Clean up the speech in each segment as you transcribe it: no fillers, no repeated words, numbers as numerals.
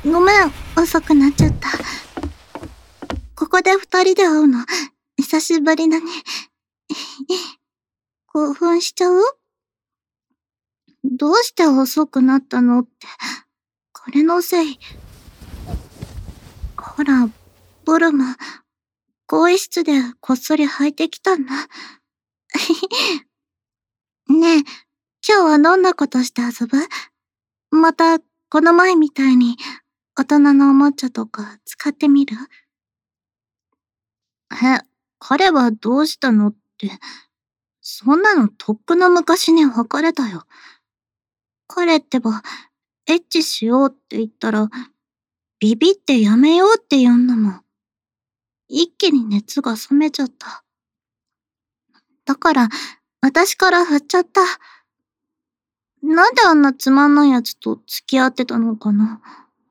ごめん、遅くなっちゃった。ここで二人で会うの、久しぶりだね。興奮しちゃう？どうして遅くなったのって、これのせい。ほら、ブルマ、更衣室でこっそり履いてきたんだ。ねえ、今日はどんなことして遊ぶ？また、この前みたいに、大人のおもちゃとか使ってみる？彼はどうしたのって、そんなのとっくの昔に別れたよ。彼ってば、エッチしようって言ったら、ビビってやめようって言うんだもん。一気に熱が冷めちゃった。だから、私から振っちゃった。なんであんなつまんないやつと付き合ってたのかな。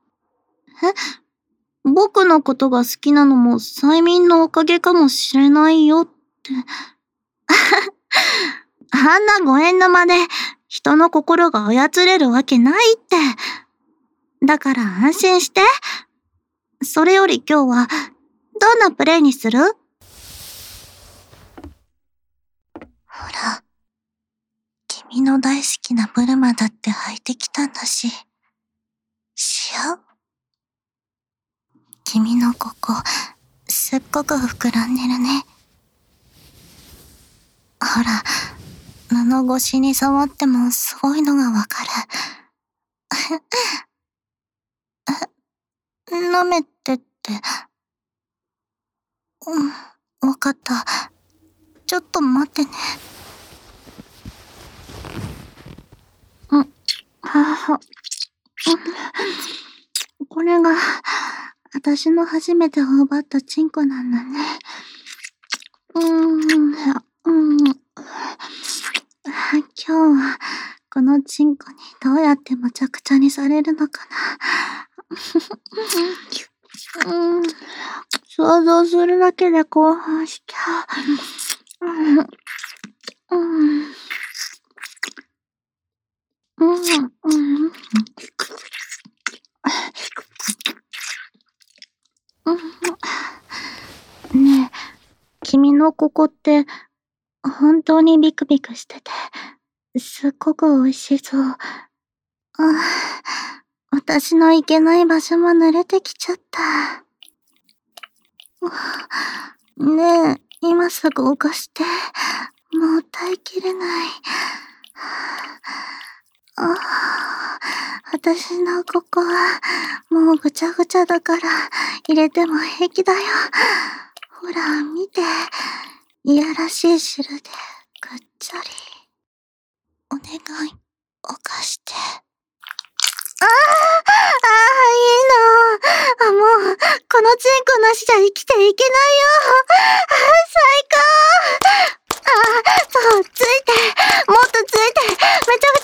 僕のことが好きなのも催眠のおかげかもしれないよって。あんな五円玉で人の心が操れるわけないって。だから安心して。それより今日はどんなプレイにする？ほら、君の大好きなブルマだって履いてきたんだし、しよう。君のここ、すっごく膨らんでるね。ほら、布越しに触ってもすごいのがわかる。舐めてって。わかった。ちょっと待ってね。これが、私の初めて頬張ったチンコなんだね。今日は、このチンコにどうやってむちゃくちゃにされるのかな。想像するだけで興奮しちゃう。ねえ、君のここって、本当にビクビクしてて、すっごく美味しそう。私のいけない場所も濡れてきちゃった。ねえ、今すぐ動かして。もう耐えきれない。私のここは、もうぐちゃぐちゃだから、入れても平気だよ。ほら、見て。いやらしい汁で、ぐっちゃり。お願い、犯して。いいな。もう、このチンコなしじゃ生きていけないよ。最高。そう、ついて。もっとついて。めちゃくちゃ